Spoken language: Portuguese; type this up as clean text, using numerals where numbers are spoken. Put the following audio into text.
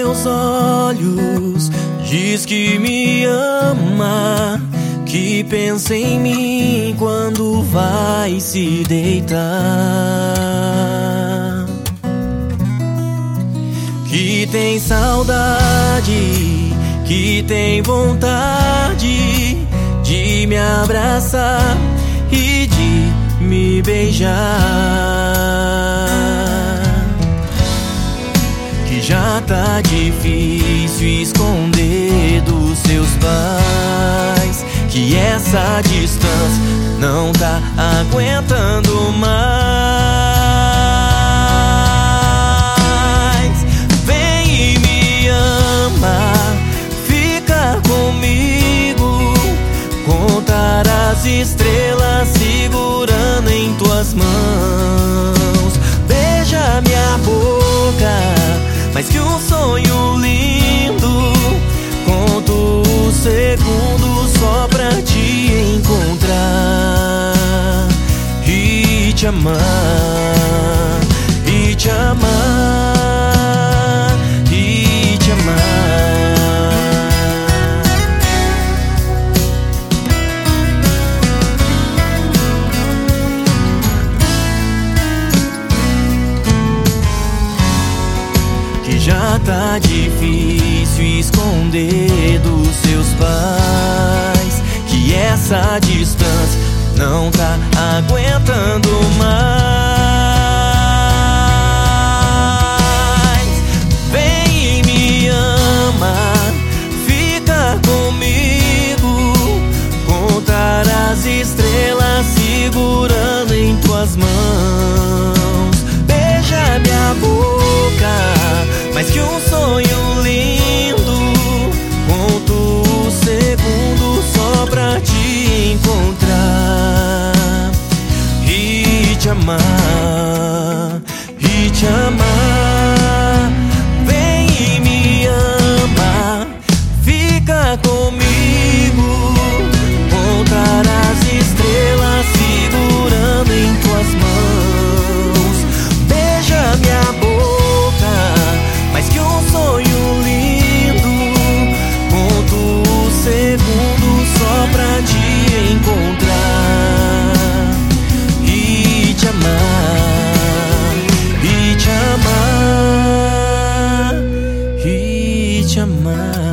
teus olhos, diz que me ama, que pensa em mim quando vai se deitar, que tem saudade, que tem vontade de me abraçar e de me beijar, que já tá difícil esconder dos seus pais, que essa distância não tá aguentando mais. Vem e me ama, fica comigo, contar as estrelas segurando em tuas mãos. Beija minha boca, mais que um sonho lindo, conto os segundos só pra te encontrar e te amar, e te amar, e te amar. Que já tá difícil esconder dos seus pais, que essa distância não tá aguentando mais. Vem e me ama, fica comigo, contar as estrelas segurando em tuas mãos. Beija minha boca, mais que um sonho lindo, conto os segundos só pra te encontrar e te amar, e te amar. Vem e me ama, fica comigo, contar as estrelas segurando em tuas mãos. Beija minha boca, mais que um sonho lindo, conto os segundos só pra te encontrar e te amar, e te amar, e te amar.